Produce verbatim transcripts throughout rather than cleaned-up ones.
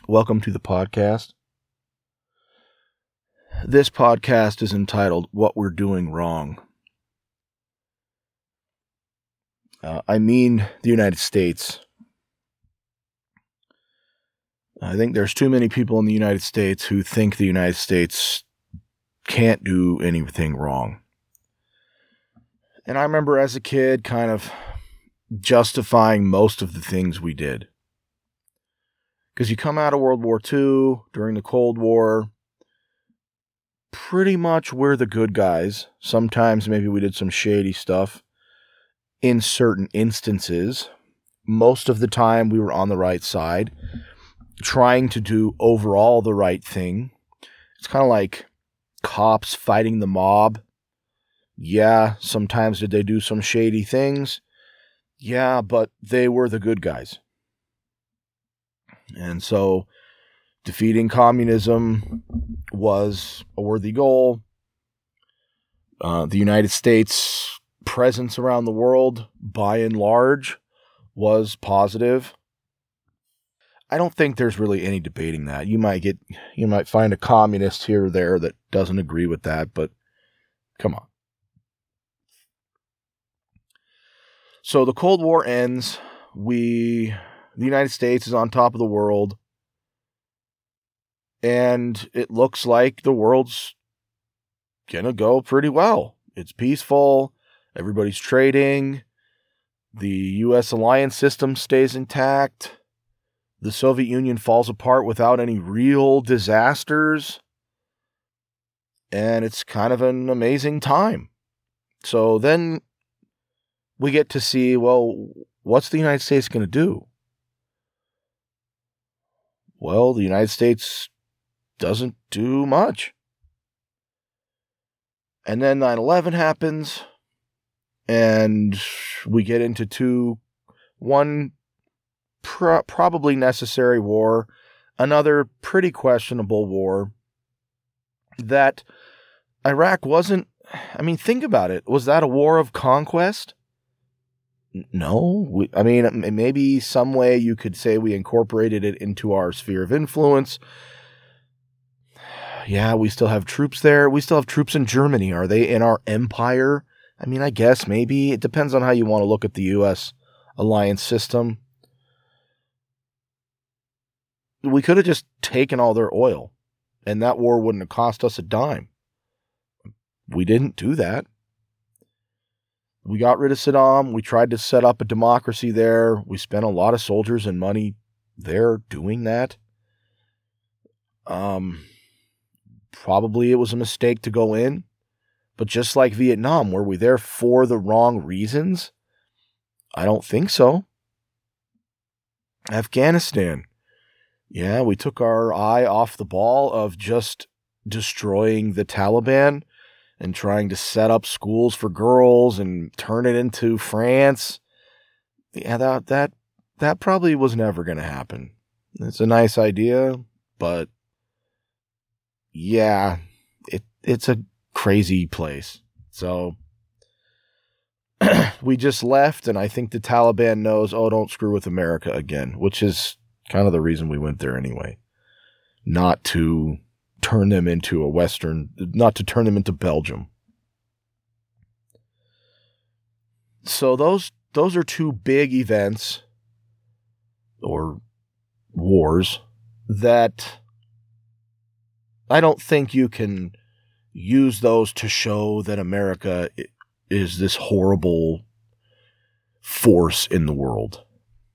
Welcome to the podcast. This podcast is entitled What We're Doing Wrong. Uh, I mean the United States. I think there's too many people in the United States who think the United States can't do anything wrong. And I remember as a kid kind of justifying most of the things we did. Because you come out of World War Two, during the Cold War, pretty much we're the good guys. Sometimes maybe we did some shady stuff in certain instances. Most of the time we were on the right side, trying to do overall the right thing. It's kind of like cops fighting the mob. Yeah, sometimes did they do some shady things? Yeah, but they were the good guys. And so defeating communism was a worthy goal. Uh, the United States' presence around the world, by and large, was positive. I don't think there's really any debating that. You might get, you might find a communist here or there that doesn't agree with that, but come on. So the Cold War ends. We, the United States is on top of the world. And it looks like the world's gonna go pretty well. It's peaceful. Everybody's trading. The U S alliance system stays intact. The Soviet Union falls apart without any real disasters. And it's kind of an amazing time. So then we get to see, well, what's the United States going to do? Well, the United States doesn't do much. And then nine eleven happens, and we get into two, one pr- probably necessary war, another pretty questionable war, that Iraq wasn't, I mean, think about it. Was that a war of conquest? No. We, I mean, maybe some way you could say we incorporated it into our sphere of influence. Yeah, we still have troops there. We still have troops in Germany. Are they in our empire? I mean, I guess maybe. It depends on how you want to look at the U S alliance system. We could have just taken all their oil, and that war wouldn't have cost us a dime. We didn't do that. We got rid of Saddam. We tried to set up a democracy there. We spent a lot of soldiers and money there doing that. Um, probably it was a mistake to go in. But just like Vietnam, were we there for the wrong reasons? I don't think so. Afghanistan. Yeah, we took our eye off the ball of just destroying the Taliban and trying to set up schools for girls and turn it into France. Yeah, that that that probably was never going to happen. It's a nice idea, but yeah, it it's a crazy place. So we just left, and I think the Taliban knows, oh, don't screw with America again, which is kind of the reason we went there anyway. Not to turn them into a Western, not to turn them into Belgium. So those those are two big events or wars that I don't think you can use those to show that America is this horrible force in the world.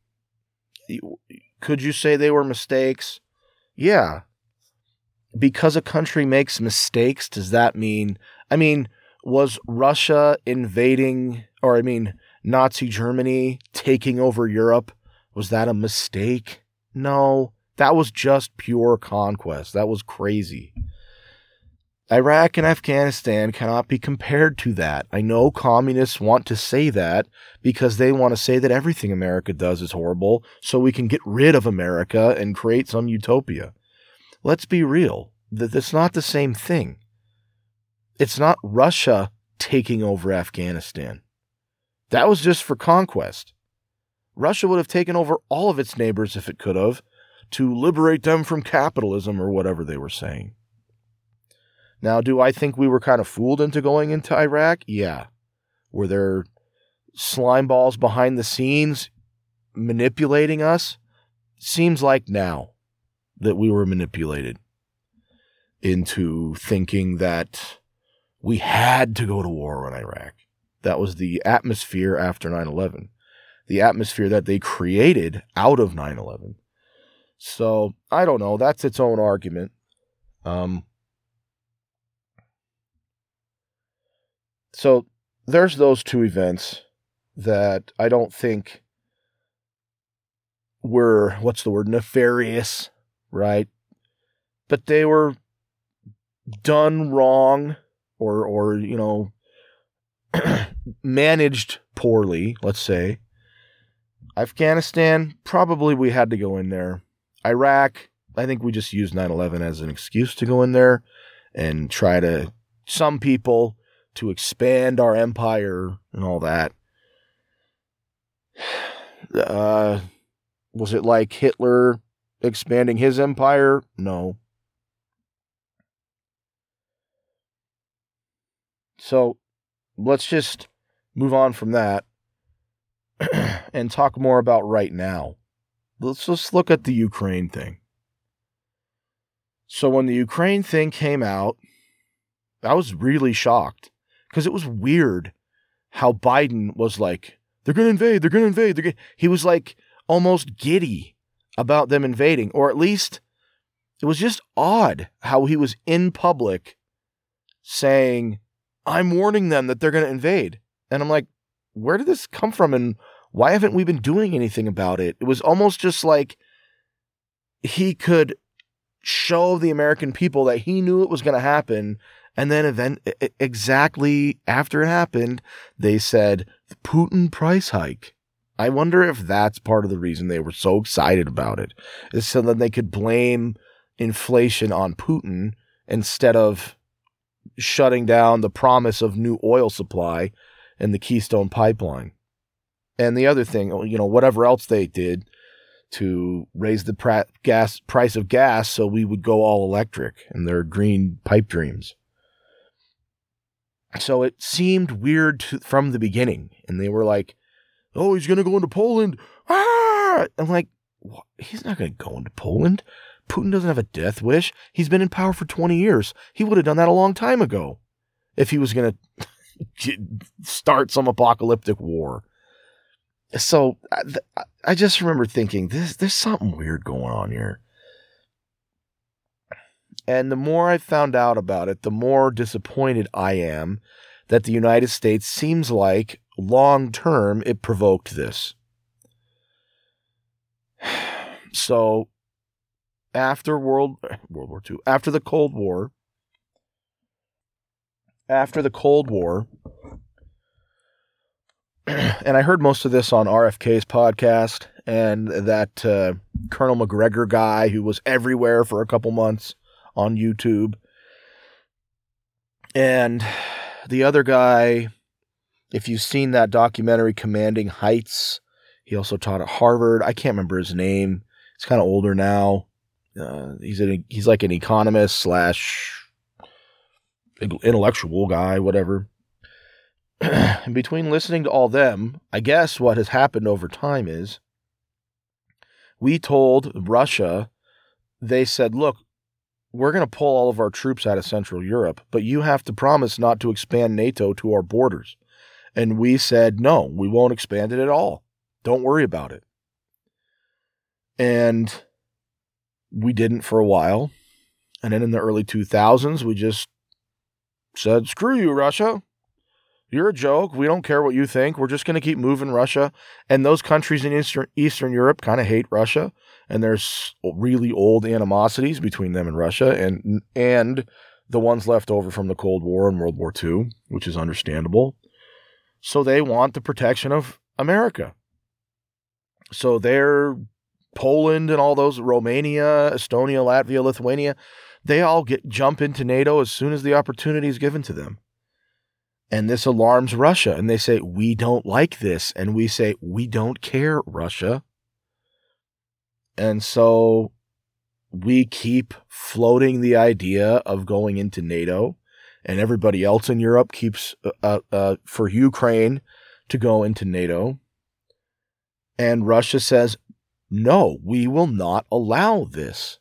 Could you say they were mistakes? Yeah. Because a country makes mistakes, does that mean, I mean, was Russia invading, or I mean, Nazi Germany taking over Europe, was that a mistake? No, that was just pure conquest. That was crazy. Iraq and Afghanistan cannot be compared to that. I know communists want to say that because they want to say that everything America does is horrible, so we can get rid of America and create some utopia. Let's be real. That's not the same thing. It's not Russia taking over Afghanistan. That was just for conquest. Russia would have taken over all of its neighbors if it could have, to liberate them from capitalism or whatever they were saying. Now, do I think we were kind of fooled into going into Iraq? Yeah. Were there slime balls behind the scenes manipulating us? Seems like now that we were manipulated into thinking that we had to go to war in Iraq. That was the atmosphere after nine eleven. The atmosphere that they created out of nine eleven. So, I don't know. That's its own argument. Um, so, there's those two events that I don't think were, what's the word, nefarious, right? But they were done wrong or, or you know, managed poorly, let's say. Afghanistan, probably we had to go in there. Iraq, I think we just used nine eleven as an excuse to go in there and try to, some people, to expand our empire and all that. Uh, was it like Hitler expanding his empire? No. So let's just move on from that and talk more about right now. Let's just look at the Ukraine thing. So when the Ukraine thing came out, I was really shocked because it was weird how Biden was like, they're going to invade, they're going to invade. They're gonna... He was like almost giddy about them invading, or at least it was just odd how he was in public saying, I'm warning them that they're going to invade. And I'm like, where did this come from? And why haven't we been doing anything about it? It was almost just like he could show the American people that he knew it was going to happen. And then event exactly after it happened, they said, Putin price hike. I wonder if that's part of the reason they were so excited about it, is so that they could blame inflation on Putin instead of shutting down the promise of new oil supply and the Keystone Pipeline. And the other thing, you know, whatever else they did to raise the pra- gas price of gas so we would go all electric in their green pipe dreams. So it seemed weird to, from the beginning. And they were like, oh, he's going to go into Poland. Ah! I'm like, what? He's not going to go into Poland. Putin doesn't have a death wish. He's been in power for twenty years. He would have done that a long time ago if he was going to start some apocalyptic war. So I, I just remember thinking, this, there's something weird going on here. And the more I found out about it, the more disappointed I am that the United States seems like long term it provoked this. So after World World War Two, after the Cold War, after the Cold War, and I heard most of this on R F K's podcast, and that uh, Colonel McGregor guy who was everywhere for a couple months on YouTube, and the other guy, if you've seen that documentary Commanding Heights, he also taught at Harvard. I can't remember his name. He's kind of older now. Uh, he's a, he's like an economist slash intellectual guy, whatever. And between listening to all them, I guess what has happened over time is we told Russia, they said, look, we're going to pull all of our troops out of Central Europe, but you have to promise not to expand NATO to our borders. And we said, no, we won't expand it at all. Don't worry about it. And we didn't for a while. And then in the early two thousands, we just said, screw you, Russia. You're a joke. We don't care what you think. We're just going to keep moving Russia. And those countries in Eastern, Eastern Europe kind of hate Russia. And there's really old animosities between them and Russia and and the ones left over from the Cold War and World War Two, which is understandable. So they want the protection of America. So they're Poland and all those, Romania, Estonia, Latvia, Lithuania, they all get jump into NATO as soon as the opportunity is given to them. And this alarms Russia. And they say, we don't like this. And we say, we don't care, Russia. And so we keep floating the idea of going into NATO, and everybody else in Europe keeps uh, uh, for Ukraine to go into NATO. And Russia says, no, we will not allow this.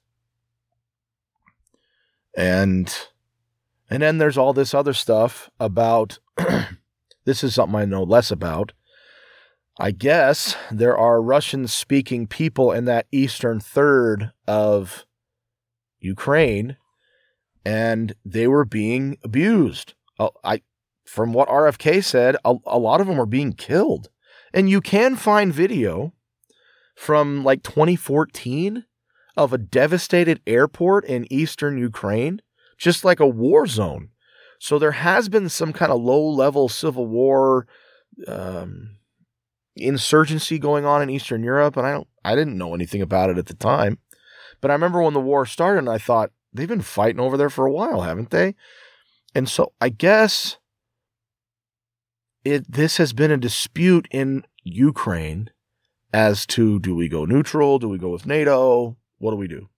And and then there's all this other stuff about, this is something I know less about. I guess there are Russian-speaking people in that eastern third of Ukraine, and they were being abused. Uh, I, from what R F K said, a, a lot of them were being killed. And you can find video from like twenty fourteen of a devastated airport in eastern Ukraine, just like a war zone. So there has been some kind of low-level civil war um, insurgency going on in Eastern Europe, and I don't, I didn't know anything about it at the time. But I remember when the war started, and I thought, they've been fighting over there for a while, haven't they? And so I guess it this has been a dispute in Ukraine as to, do we go neutral? Do we go with NATO? What do we do?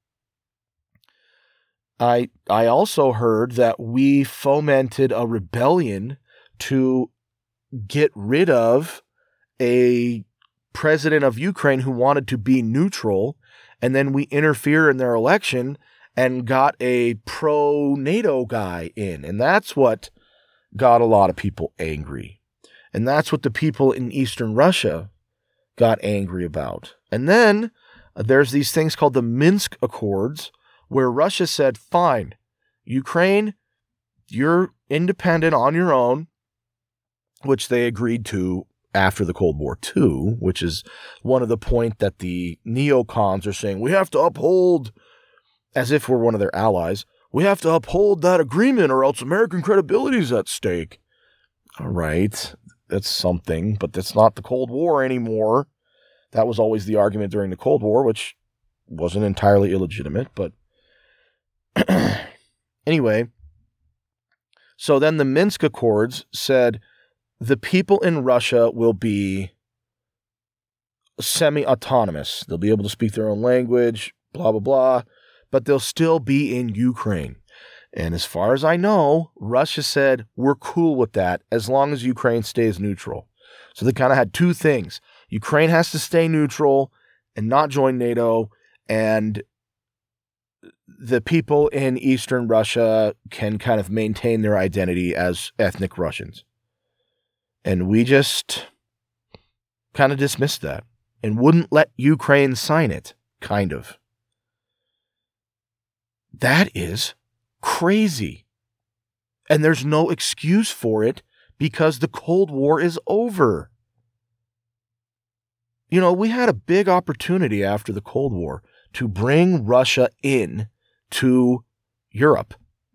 I I also heard that we fomented a rebellion to get rid of a president of Ukraine who wanted to be neutral, and then we interfere in their election and got a pro-NATO guy in. And that's what got a lot of people angry. And that's what the people in Eastern Russia got angry about. And then uh, there's these things called the Minsk Accords, where Russia said, fine, Ukraine, you're independent on your own, which they agreed to after the Cold War too, which is one of the point that the neocons are saying, we have to uphold, as if we're one of their allies, we have to uphold that agreement or else American credibility is at stake. All right, that's something, but that's not the Cold War anymore. That was always the argument during the Cold War, which wasn't entirely illegitimate, but anyway, so then the Minsk Accords said the people in Russia will be semi-autonomous. They'll be able to speak their own language, blah, blah, blah, but they'll still be in Ukraine. And as far as I know, Russia said, we're cool with that as long as Ukraine stays neutral. So they kind of had two things. Ukraine has to stay neutral and not join NATO, and the people in Eastern Russia can kind of maintain their identity as ethnic Russians. And we just kind of dismissed that and wouldn't let Ukraine sign it, kind of. That is crazy. And there's no excuse for it because the Cold War is over. You know, we had a big opportunity after the Cold War to bring Russia in to Europe.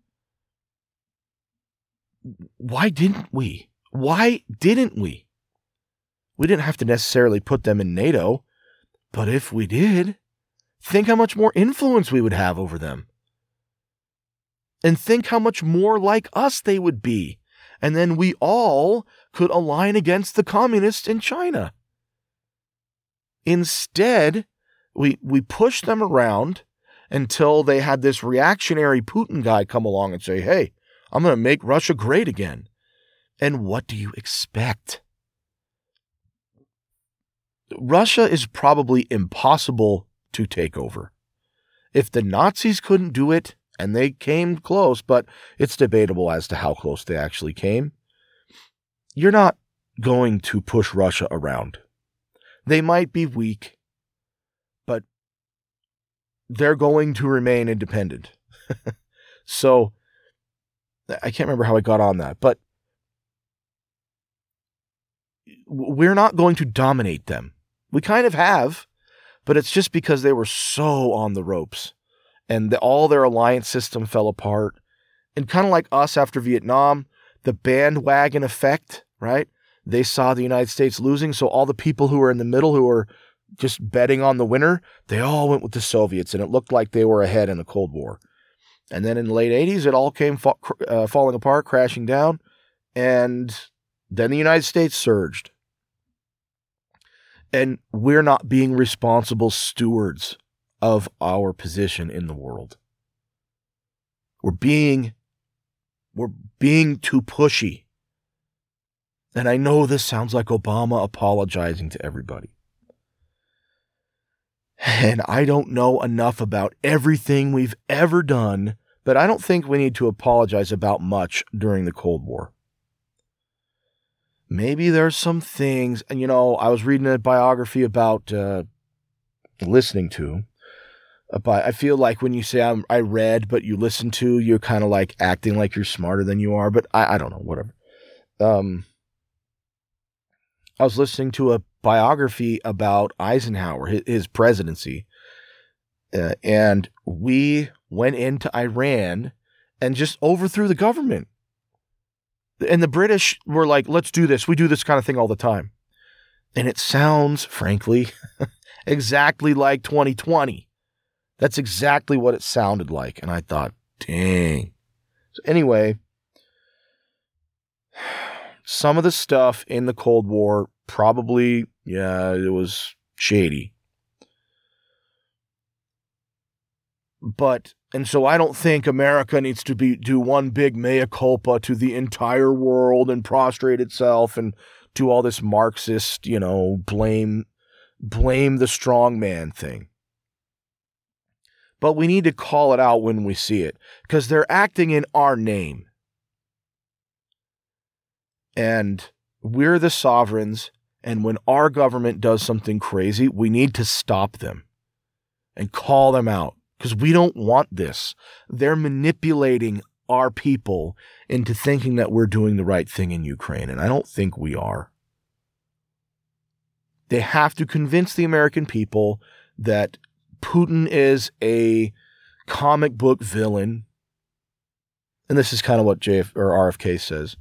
Why didn't we? Why didn't we? We didn't have to necessarily put them in NATO, but if we did, think how much more influence we would have over them. And think how much more like us they would be. And then we all could align against the communists in China. Instead, we we pushed them around until they had this reactionary Putin guy come along and say, hey, I'm going to make Russia great again. And what do you expect? Russia is probably impossible to take over. If the Nazis couldn't do it, and they came close, but it's debatable as to how close they actually came, you're not going to push Russia around. They might be weak, but they're going to remain independent. So, I can't remember how I got on that, but we're not going to dominate them. We kind of have, but it's just because they were so on the ropes and the, all their alliance system fell apart. And kind of like us after Vietnam, the bandwagon effect, right? They saw the United States losing, so all the people who were in the middle who were just betting on the winner, they all went with the Soviets, and it looked like they were ahead in the Cold War. And then in the late eighties, it all came fa- uh, falling apart, crashing down, and then the United States surged. And we're not being responsible stewards of our position in the world. We're being, we're being too pushy. And I know this sounds like Obama apologizing to everybody. And I don't know enough about everything we've ever done, but I don't think we need to apologize about much during the Cold War. Maybe there's some things, and you know, I was reading a biography about, uh, listening to, but I feel like when you say I'm, I read, but you listen to, you're kind of like acting like you're smarter than you are, but I, I don't know, whatever. Um, I was listening to a biography about Eisenhower, his, his presidency, uh, and we went into Iran and just overthrew the government. And the British were like, let's do this. We do this kind of thing all the time. And it sounds, frankly, exactly like twenty twenty. That's exactly what it sounded like. And I thought, dang. So anyway, some of the stuff in the Cold War, probably, yeah, it was shady. But, and so I don't think America needs to be do one big mea culpa to the entire world and prostrate itself and do all this Marxist, you know, blame, blame the strong man thing. But we need to call it out when we see it, because they're acting in our name. And we're the sovereigns, and when our government does something crazy, we need to stop them and call them out, because we don't want this. They're manipulating our people into thinking that we're doing the right thing in Ukraine, and I don't think we are. They have to convince the American people that Putin is a comic book villain, and this is kind of what J F or R F K says.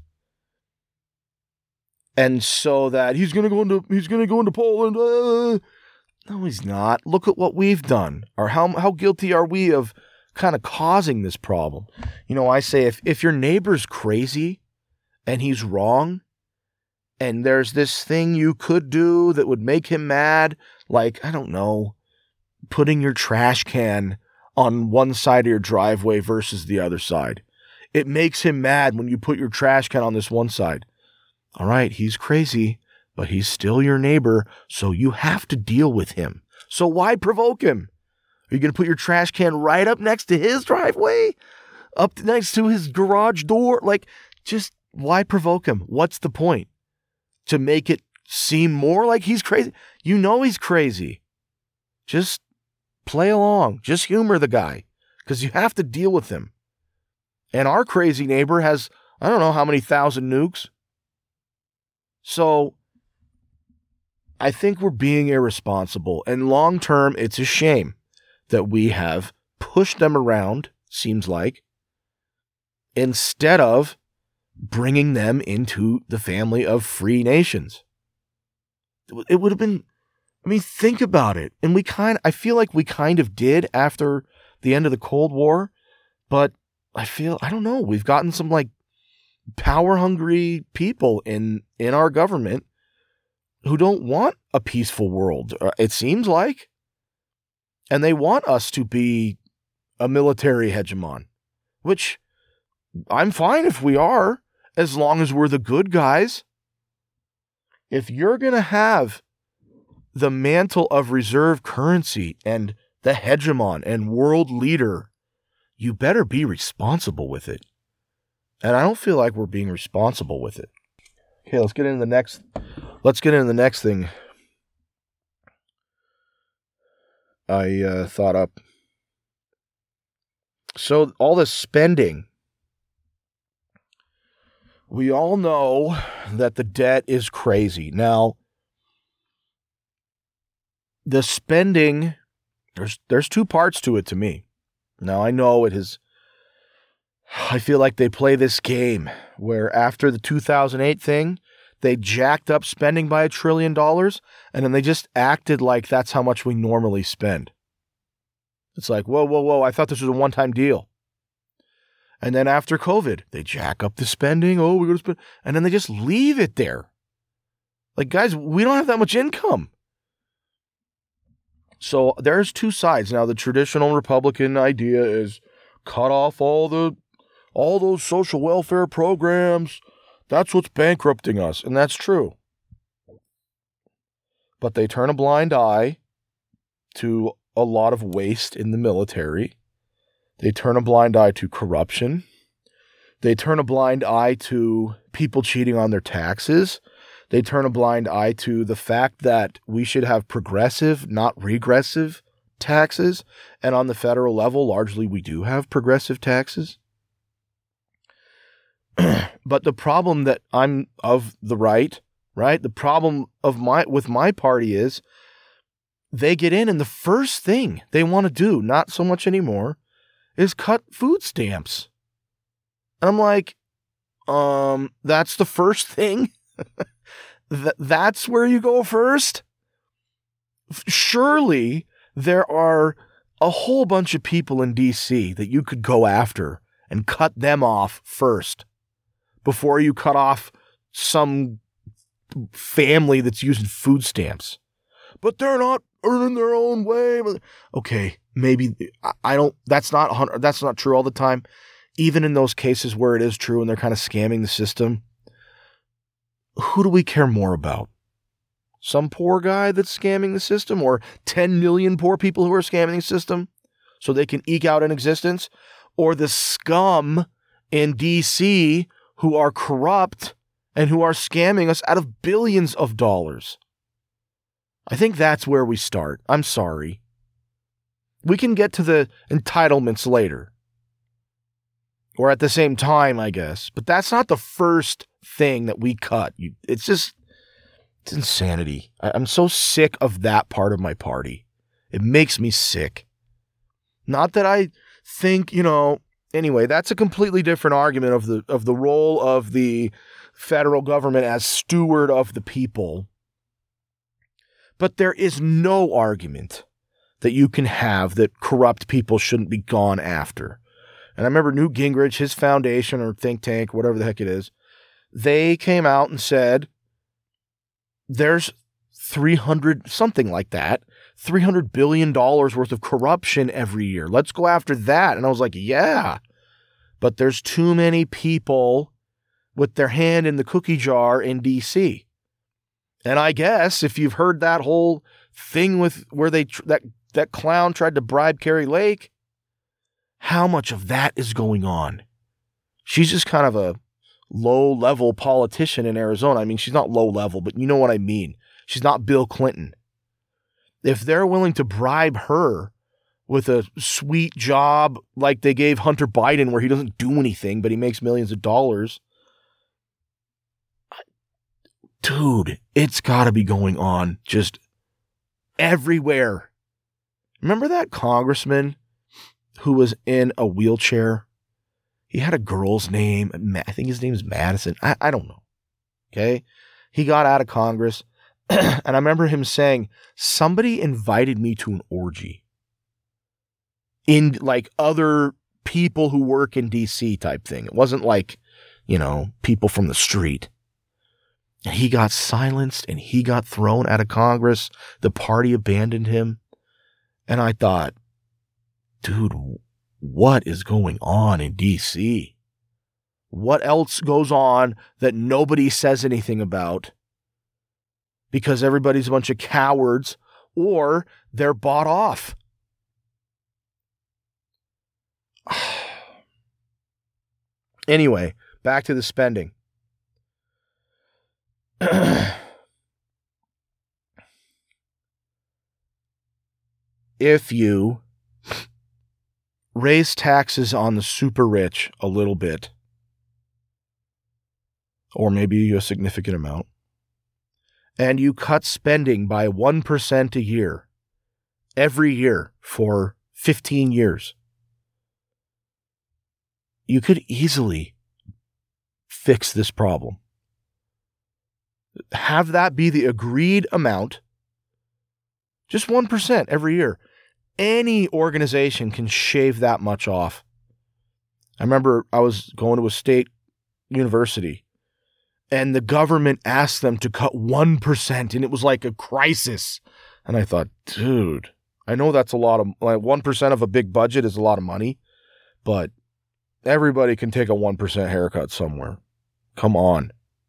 And so that he's going to go into he's going to go into Poland. Uh, no, he's not. Look at what we've done, or how how guilty are we of kind of causing this problem? You know, I say if if your neighbor's crazy and he's wrong, and there's this thing you could do that would make him mad, like, I don't know, putting your trash can on one side of your driveway versus the other side. It makes him mad when you put your trash can on this one side. All right, he's crazy, but he's still your neighbor, so you have to deal with him. So why provoke him? Are you going to put your trash can right up next to his driveway? Up next to his garage door? Like, just why provoke him? What's the point? To make it seem more like he's crazy? You know he's crazy. Just play along. Just humor the guy, because you have to deal with him. And our crazy neighbor has, I don't know how many thousand nukes. So I think we're being irresponsible. And long term, it's a shame that we have pushed them around, seems like, instead of bringing them into the family of free nations. It would have been, I mean, think about it. And we kind of, I feel like we kind of did after the end of the Cold War, but I feel, I don't know, we've gotten some like power hungry people in, in our government who don't want a peaceful world, it seems like. And they want us to be a military hegemon, which I'm fine if we are, as long as we're the good guys. If you're going to have the mantle of reserve currency and the hegemon and world leader, you better be responsible with it. And I don't feel like we're being responsible with it. Okay, let's get into the next, let's get into the next thing I uh, thought up. So all this spending, we all know that the debt is crazy. Now, the spending, there's there's two parts to it to me. Now, I know it is, I feel like they play this game where after the two thousand eight thing, they jacked up spending by a trillion dollars, and then they just acted like that's how much we normally spend. It's like, whoa, whoa, whoa, I thought this was a one-time deal. And then after COVID, they jack up the spending. Oh, we're going to spend. And then they just leave it there. Like, guys, we don't have that much income. So there's two sides. Now, the traditional Republican idea is cut off all the all those social welfare programs. That's what's bankrupting us. And that's true. But they turn a blind eye to a lot of waste in the military. They turn a blind eye to corruption. They turn a blind eye to people cheating on their taxes. They turn a blind eye to the fact that we should have progressive, not regressive taxes. And on the federal level, largely we do have progressive taxes. But the problem that I'm of the right, right? The problem of my with my party is they get in and the first thing they want to do, not so much anymore, is cut food stamps. And I'm like, um, that's the first thing? Th- that's where you go first? Surely there are a whole bunch of people in D C that you could go after and cut them off first before you cut off some family that's using food stamps. But they're not earning their own way. Okay, maybe I don't, that's not, that's not true all the time. Even in those cases where it is true and they're kind of scamming the system, who do we care more about? Some poor guy that's scamming the system, or ten million poor people who are scamming the system so they can eke out an existence, or the scum in D C who are corrupt and who are scamming us out of billions of dollars? I think that's where we start. I'm sorry. We can get to the entitlements later. Or at the same time, I guess. But that's not the first thing that we cut. You, it's just, it's insanity. I, I'm so sick of that part of my party. It makes me sick. Not that I think, you know, anyway, that's a completely different argument of the of the role of the federal government as steward of the people. But there is no argument that you can have that corrupt people shouldn't be gone after. And I remember Newt Gingrich, his foundation or think tank, whatever the heck it is, they came out and said, there's three hundred, something like that, three hundred billion dollars worth of corruption every year. Let's go after that. And I was like, yeah, but there's too many people with their hand in the cookie jar in D C. And I guess if you've heard that whole thing with where they, that, that clown tried to bribe Carrie Lake, how much of that is going on? She's just kind of a low-level politician in Arizona. I mean, she's not low-level, but you know what I mean. She's not Bill Clinton. If they're willing to bribe her with a sweet job like they gave Hunter Biden where he doesn't do anything, but he makes millions of dollars, dude, it's got to be going on just everywhere. Remember that congressman who was in a wheelchair? He had a girl's name. I think his name is Madison. I, I don't know. Okay. He got out of Congress. And I remember him saying, somebody invited me to an orgy in like other people who work in D C type thing. It wasn't like, you know, people from the street. And he got silenced and he got thrown out of Congress. The party abandoned him. And I thought, dude, what is going on in D C? What else goes on that nobody says anything about? Because everybody's a bunch of cowards or they're bought off. Anyway, back to the spending. If you raise taxes on the super rich a little bit, or maybe a significant amount, and you cut spending by one percent a year, every year for fifteen years, you could easily fix this problem. Have that be the agreed amount, just one percent every year. Any organization can shave that much off. I remember I was going to a state university and the government asked them to cut one percent and it was like a crisis. And I thought, dude, I know that's a lot of, like one percent of a big budget is a lot of money, but everybody can take a one percent haircut somewhere. Come on.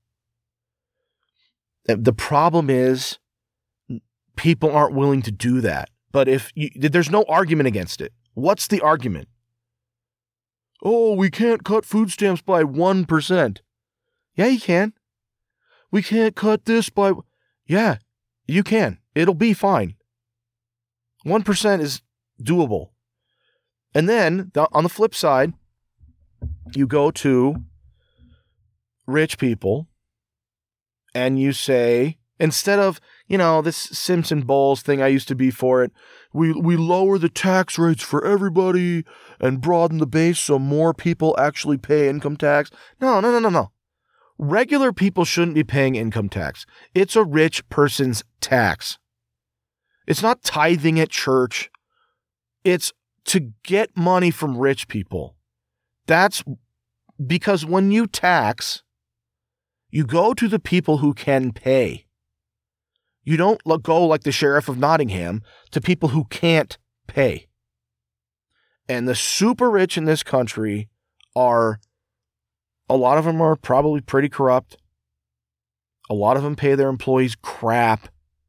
The problem is people aren't willing to do that. But if you, there's no argument against it. What's the argument? Oh, we can't cut food stamps by one percent. Yeah, you can. We can't cut this by... Yeah, you can. It'll be fine. one percent is doable. And then, the, on the flip side, you go to rich people and you say, instead of, you know, this Simpson Bowles thing, I used to be for it, we, we lower the tax rates for everybody and broaden the base so more people actually pay income tax. No, no, no, no, no. Regular people shouldn't be paying income tax. It's a rich person's tax. It's not tithing at church. It's to get money from rich people. That's because when you tax, you go to the people who can pay. You don't go like the sheriff of Nottingham to people who can't pay. And the super rich in this country are, a lot of them are probably pretty corrupt. A lot of them pay their employees crap.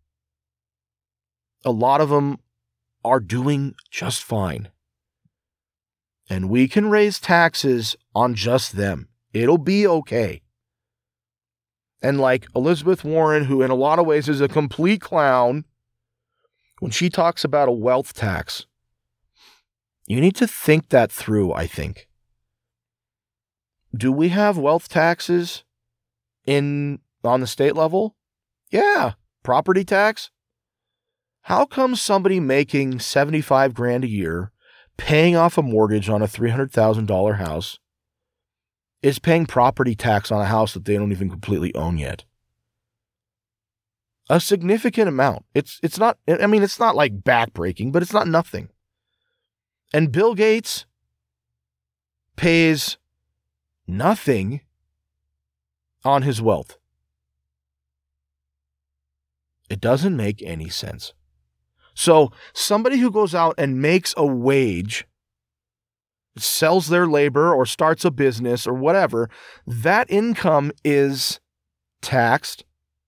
A lot of them are doing just fine. And we can raise taxes on just them. It'll be okay. And like Elizabeth Warren, who in a lot of ways is a complete clown, when she talks about a wealth tax, you need to think that through, I think. Do we have wealth taxes in on the state level? Yeah. Property tax? How come somebody making seventy-five grand a year, paying off a mortgage on a three hundred thousand dollars house, is paying property tax on a house that they don't even completely own yet? A significant amount. It's it's not, I mean, it's not like backbreaking, but it's not nothing. And Bill Gates pays nothing on his wealth. It doesn't make any sense. So somebody who goes out and makes a wage, sells their labor or starts a business or whatever, that income is taxed.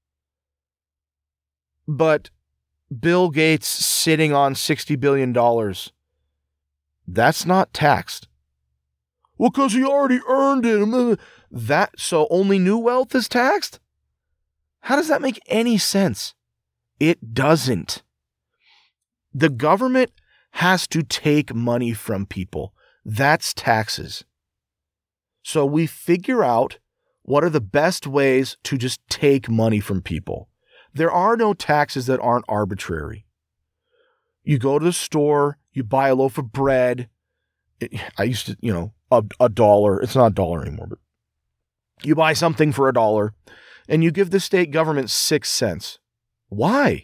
But Bill Gates sitting on sixty billion dollars, that's not taxed. Well, because he already earned it. That, so only new wealth is taxed? How does that make any sense? It doesn't. The government has to take money from people. That's taxes. So we figure out what are the best ways to just take money from people. There are no taxes that aren't arbitrary. You go to the store, you buy a loaf of bread. It, I used to, you know, a, a dollar. It's not a dollar anymore, but you buy something for a dollar and you give the state government six cents. Why?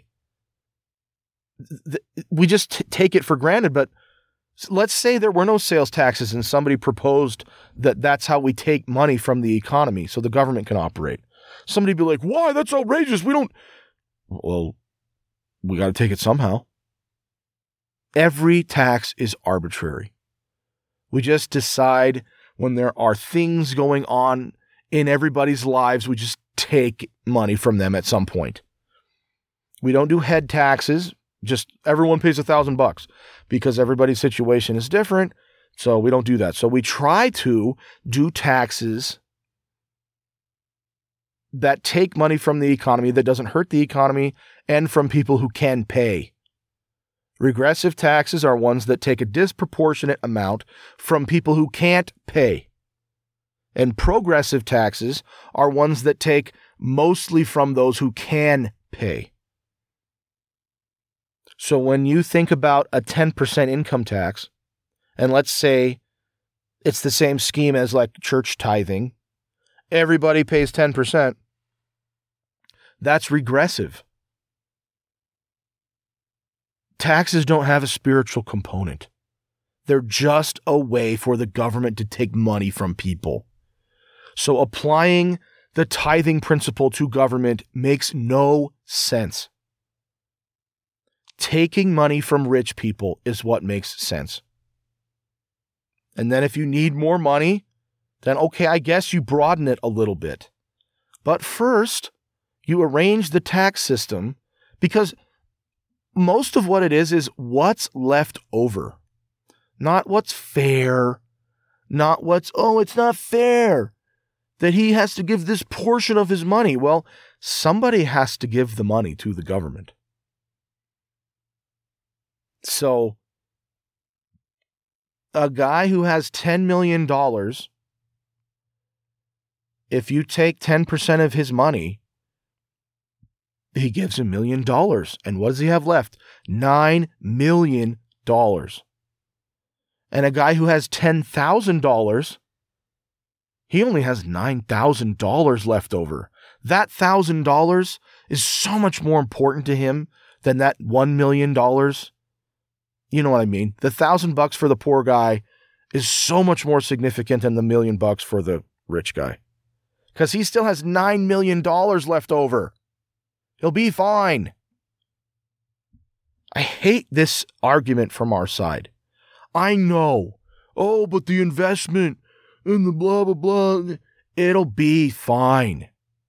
We just t- take it for granted, but let's say there were no sales taxes and somebody proposed that that's how we take money from the economy so the government can operate. Somebody'd be like, why? That's outrageous. We don't. Well, we got to take it somehow. Every tax is arbitrary. We just decide when there are things going on in everybody's lives, we just take money from them at some point. We don't do head taxes. Just everyone pays a thousand bucks because everybody's situation is different. So we don't do that. So we try to do taxes that take money from the economy that doesn't hurt the economy and from people who can pay. Regressive taxes are ones that take a disproportionate amount from people who can't pay. And progressive taxes are ones that take mostly from those who can pay. So when you think about a ten percent income tax, and let's say it's the same scheme as like church tithing, everybody pays ten percent, that's regressive. Taxes don't have a spiritual component. They're just a way for the government to take money from people. So applying the tithing principle to government makes no sense. taking money from rich people is what makes sense. And then if you need more money, then okay, I guess you broaden it a little bit. But first, you arrange the tax system, because most of what it is is what's left over. Not what's fair. Not what's, oh, it's not fair that he has to give this portion of his money. Well, somebody has to give the money to the government. So, a guy who has ten million dollars, if you take ten percent of his money, he gives a million dollars. And what does he have left? Nine million dollars. And a guy who has ten thousand dollars, he only has nine thousand dollars left over. That one thousand dollars is so much more important to him than that one million dollars. You know what I mean? The thousand bucks for the poor guy is so much more significant than the million bucks for the rich guy. Because he still has nine million dollars left over. He'll be fine. I hate this argument from our side. I know. Oh, but the investment and the blah, blah, blah. It'll be fine.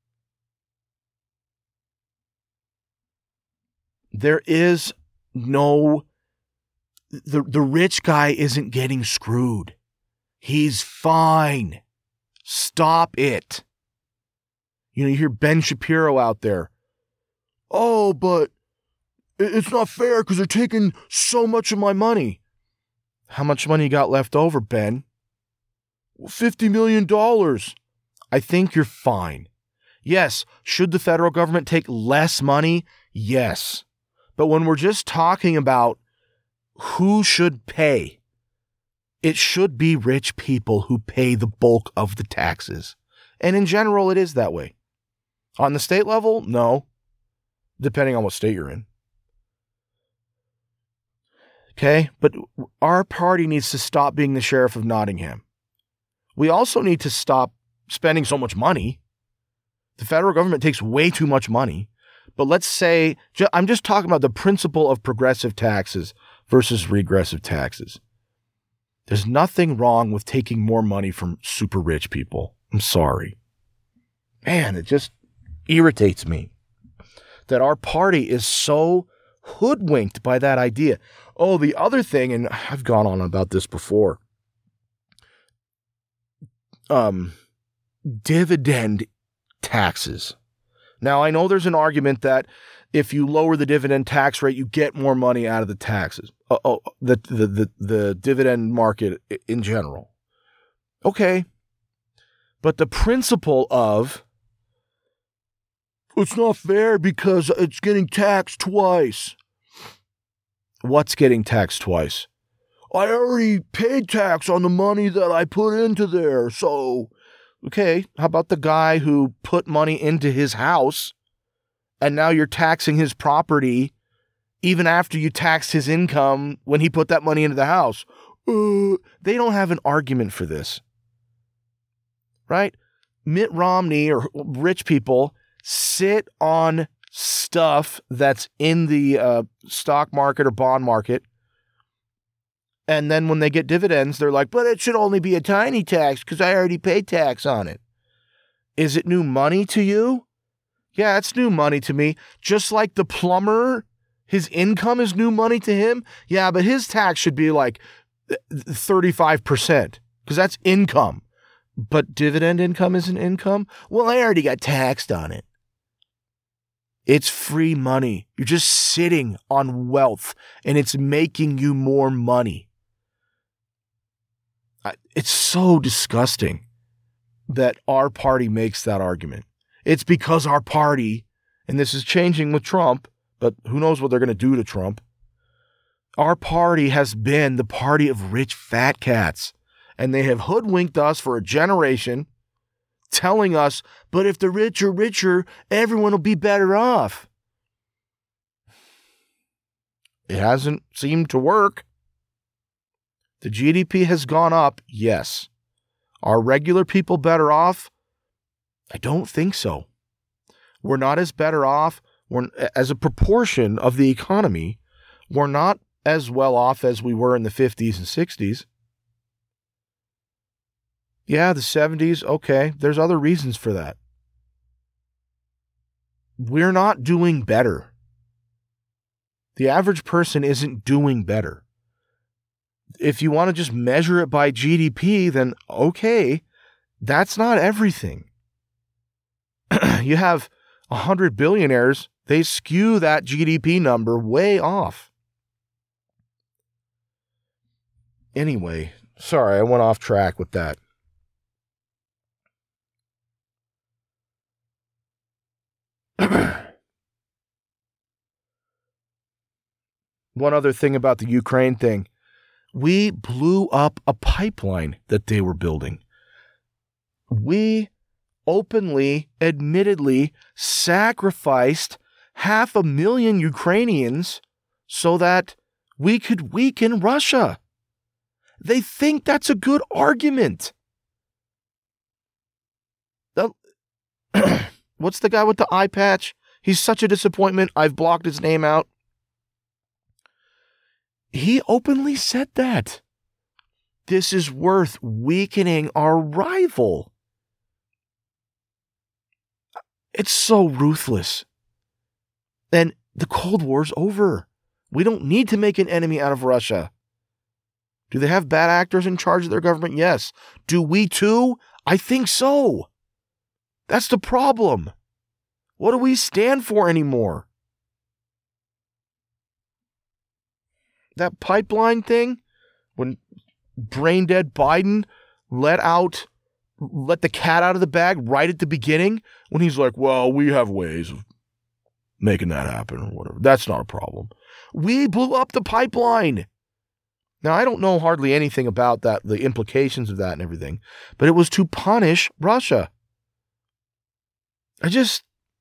There is no... The, the rich guy isn't getting screwed. He's fine. Stop it. You know, you hear Ben Shapiro out there. Oh, but it's not fair because they're taking so much of my money. How much money you got left over, Ben? fifty million dollars. I think you're fine. Yes, should the federal government take less money? Yes. But when we're just talking about who should pay, it should be rich people who pay the bulk of the taxes. And in general, it is that way. On the state level, no. Depending on what state you're in. Okay, but our party needs to stop being the sheriff of Nottingham. We also need to stop spending so much money. The federal government takes way too much money. But let's say, I'm just talking about the principle of progressive taxes versus regressive taxes. There's nothing wrong with taking more money from super rich people. I'm sorry. Man, it just irritates me that our party is so hoodwinked by that idea. Oh, the other thing, and I've gone on about this before, um, dividend taxes. Now, I know there's an argument that if you lower the dividend tax rate, you get more money out of the taxes. Uh, oh, the, the, the, the dividend market in general. Okay. But the principle of, it's not fair because it's getting taxed twice. What's getting taxed twice? I already paid tax on the money that I put into there, so... Okay, how about the guy who put money into his house and now you're taxing his property even after you taxed his income when he put that money into the house? Uh, they don't have an argument for this. Right? Mitt Romney or rich people sit on stuff that's in the uh, stock market or bond market. And then when they get dividends, they're like, but it should only be a tiny tax because I already paid tax on it. Is it new money to you? Yeah, it's new money to me. Just like the plumber, his income is new money to him. Yeah, but his tax should be like thirty-five percent because that's income. But dividend income isn't income? Well, I already got taxed on it. It's free money. You're just sitting on wealth and it's making you more money. It's so disgusting that our party makes that argument. It's because our party, and this is changing with Trump, but who knows what they're going to do to Trump. Our party has been the party of rich fat cats, and they have hoodwinked us for a generation, telling us, but if the rich are richer, everyone will be better off. It hasn't seemed to work. The G D P has gone up, yes. Are regular people better off? I don't think so. We're not as better off we're, as a proportion of the economy. we're not as well off as we were in the fifties and sixties. Yeah, the seventies, okay, there's other reasons for that. We're not doing better. The average person isn't doing better. If you want to just measure it by G D P, then okay, that's not everything. You have one hundred billionaires, they skew that G D P number way off. Anyway, sorry, I went off track with that. One other thing about the Ukraine thing. We blew up a pipeline that they were building. We openly, admittedly, sacrificed half a million Ukrainians so that we could weaken Russia. They think that's a good argument. The, what's the guy with the eye patch? He's such a disappointment. I've blocked his name out. He openly said that. This is worth weakening our rival. It's so ruthless. And the Cold War's over. We don't need to make an enemy out of Russia. Do they have bad actors in charge of their government? Yes. Do we too? I think so. That's the problem. What do we stand for anymore? That pipeline thing, when brain dead Biden let out, let the cat out of the bag right at the beginning, when he's like, well, we have ways of making that happen or whatever. That's not a problem. We blew up the pipeline. Now, I don't know hardly anything about that, the implications of that and everything, but it was to punish Russia. I just,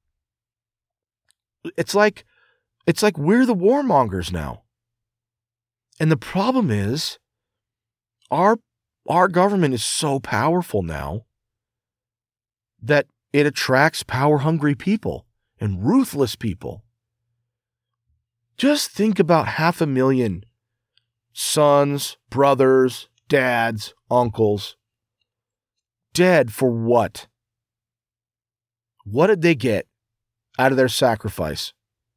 it's like, it's like we're the warmongers now. And the problem is, our, our government is so powerful now that it attracts power-hungry people and ruthless people. Just think about half a million sons, brothers, dads, uncles, dead for what? What did they get out of their sacrifice?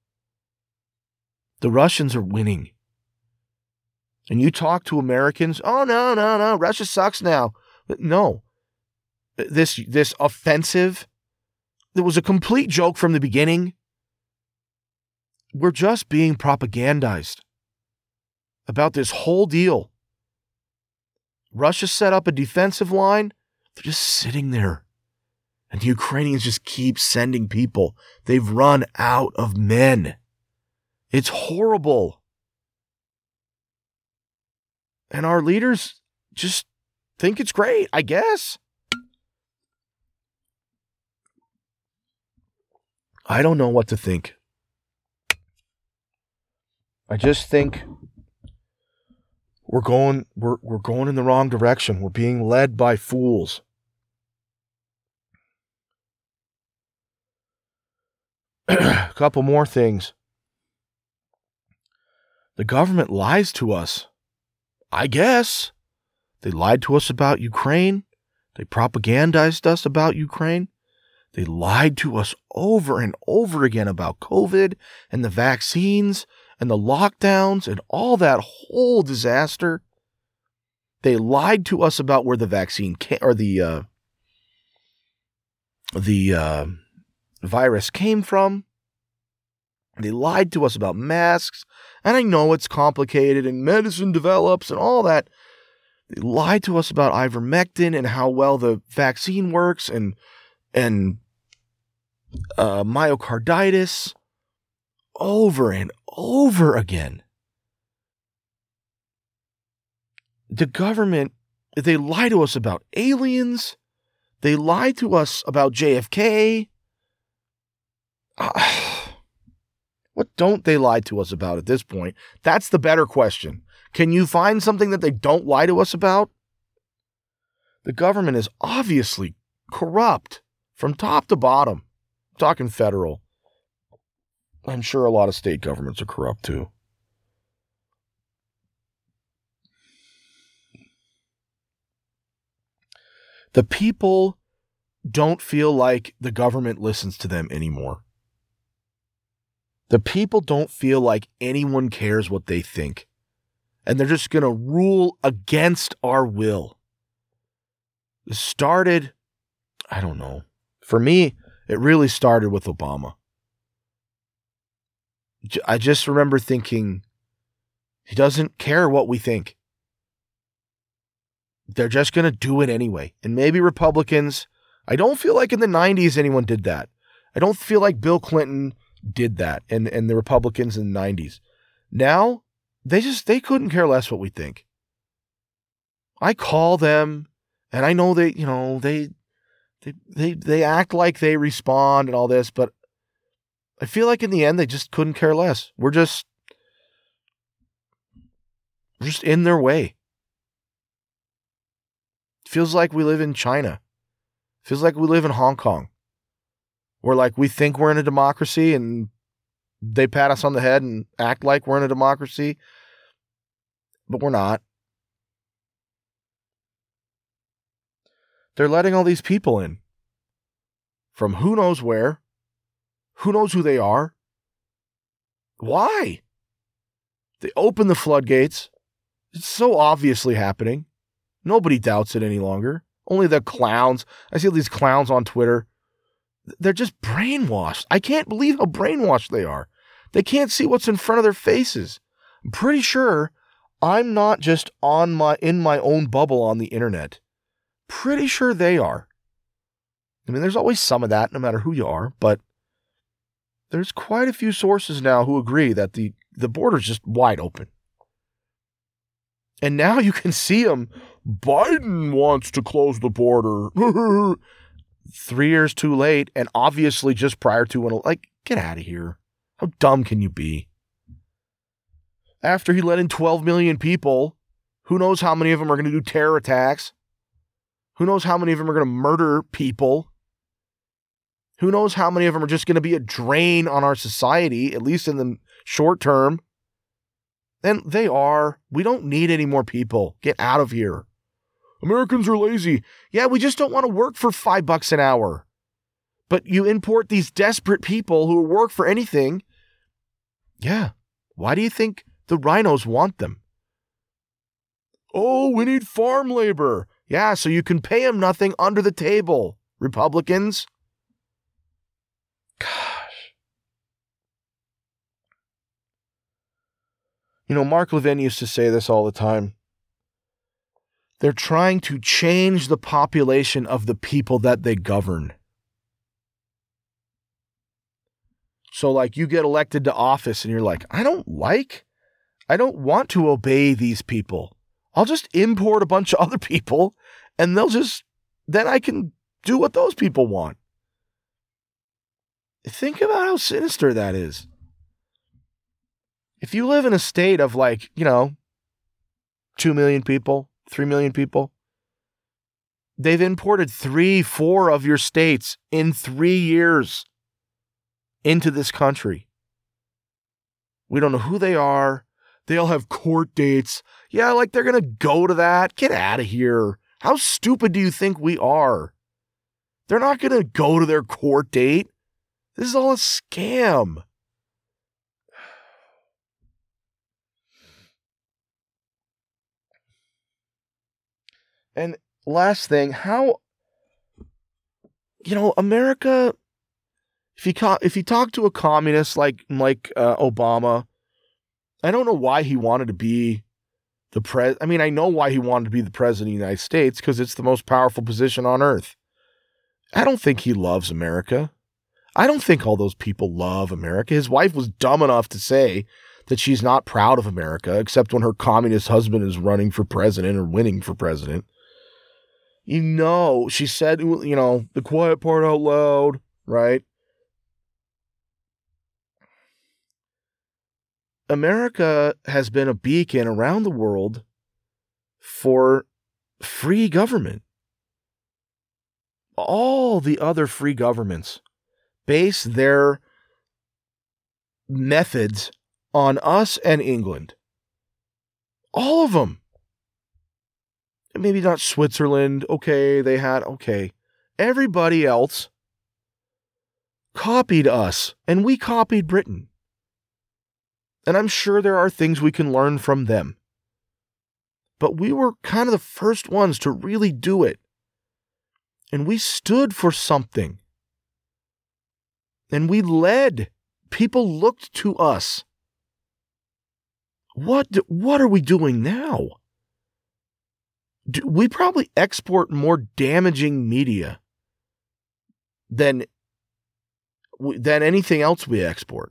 The Russians are winning. And you talk to Americans, oh, no, no, no, Russia sucks now. But no, this, this offensive, it was a complete joke from the beginning. We're just being propagandized about this whole deal. Russia set up a defensive line. They're just sitting there. And the Ukrainians just keep sending people. They've run out of men. It's horrible. And our leaders just think it's great, I guess. I don't know what to think. I just think we're going we're we're going in the wrong direction. We're being led by fools. A couple more things. The government lies to us. I guess. They lied to us about Ukraine. They propagandized us about Ukraine. They lied to us over and over again about COVID and the vaccines and the lockdowns and all that whole disaster. They lied to us about where the vaccine came, or the uh, the uh, virus came from. They lied to us about masks, and I know it's complicated and medicine develops and all that. They lied to us about ivermectin and how well the vaccine works and and uh, myocarditis over and over again. The government, they lie to us about aliens. They lied to us about J F K. Uh, What don't they lie to us about at this point? That's the better question. Can you find something that they don't lie to us about? The government is obviously corrupt from top to bottom. I'm talking federal. I'm sure a lot of state governments are corrupt too. The people don't feel like the government listens to them anymore. The people don't feel like anyone cares what they think. And they're just going to rule against our will. It started, I don't know. For me, it really started with Obama. I just remember thinking, he doesn't care what we think. They're just going to do it anyway. And maybe Republicans, I don't feel like in the nineties anyone did that. I don't feel like Bill Clinton did that and, and the Republicans in the nineties. Now, they just, they couldn't care less what we think. I call them and I know they, you know, they, they, they, they act like they respond and all this, but I feel like in the end, they just couldn't care less. We're just, we're just in their way. Feels like we live in China. Feels like we live in Hong Kong. Where like we think we're in a democracy and they pat us on the head and act like we're in a democracy, but we're not. They're letting all these people in from who knows where, who knows who they are. Why? They open the floodgates. It's so obviously happening. Nobody doubts it any longer. Only the clowns. I see all these clowns on Twitter. They're just brainwashed. I can't believe how brainwashed they are. They can't see what's in front of their faces. I'm pretty sure I'm not just on my in my own bubble on the internet. Pretty sure they are. I mean, there's always some of that, no matter who you are, but there's quite a few sources now who agree that the, the border's just wide open. And now you can see them. Biden wants to close the border. Three years too late, and obviously just prior to when, like, get out of here. How dumb can you be? After he let in twelve million people, who knows how many of them are going to do terror attacks? Who knows how many of them are going to murder people? Who knows how many of them are just going to be a drain on our society, at least in the short term? And they are. We don't need any more people. Get out of here. Americans are lazy. Yeah, we just don't want to work for five bucks an hour. But you import these desperate people who work for anything. Yeah. Why do you think the rhinos want them? Oh, we need farm labor. Yeah, so you can pay them nothing under the table, Republicans. Gosh. You know, Mark Levin used to say this all the time. They're trying to change the population of the people that they govern. So like you get elected to office and you're like, I don't like, I don't want to obey these people. I'll just import a bunch of other people and they'll just, then I can do what those people want. Think about how sinister that is. If you live in a state of like, you know, two million people, three million people, they've imported three, four of your states in three years into this country. We don't know who they are. They all have court dates. Yeah, like they're going to go to that. Get out of here. How stupid do you think we are? They're not going to go to their court date. This is all a scam. And last thing, how, you know, America, if you, co- if you talk to a communist like, like uh, Obama, I don't know why he wanted to be the pres. I mean, I know why he wanted to be the president of the United States, because it's the most powerful position on earth. I don't think he loves America. I don't think all those people love America. His wife was dumb enough to say that she's not proud of America, except when her communist husband is running for president or winning for president. You know, she said, you know, the quiet part out loud, right? America has been a beacon around the world for free government. All the other free governments base their methods on us and England. All of them. maybe not Switzerland. Okay, they had, okay. Everybody else copied us, and we copied Britain. And I'm sure there are things we can learn from them. But we were kind of the first ones to really do it. And we stood for something. And we led. People looked to us. What, what are we doing now? Do, we probably export more damaging media than, than anything else we export.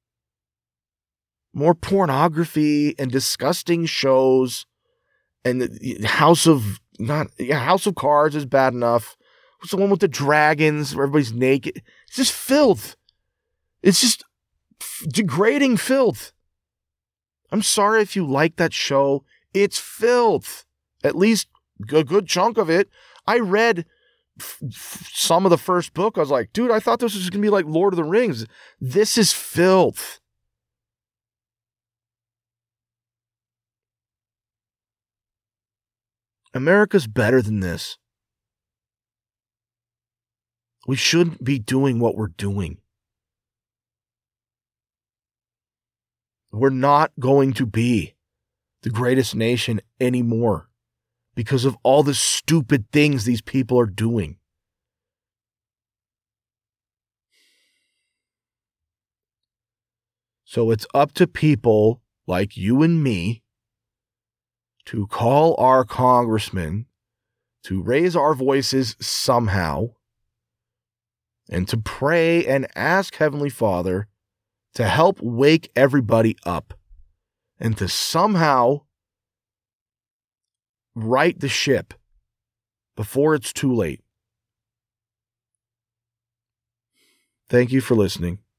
More pornography and disgusting shows, and the House of not yeah, House of Cards is bad enough. What's the one with the dragons where everybody's naked? It's just filth. It's just f- degrading filth. I'm sorry if you like that show. It's filth. At least a good chunk of it. I read f- f- some of the first book. I was like, dude, I thought this was going to be like Lord of the Rings. This is filth. America's better than this. We shouldn't be doing what we're doing. We're not going to be the greatest nation anymore because of all the stupid things these people are doing. So it's up to people like you and me to call our congressmen, to raise our voices somehow, and to pray and ask Heavenly Father to help wake everybody up and to somehow right the ship before it's too late. Thank you for listening.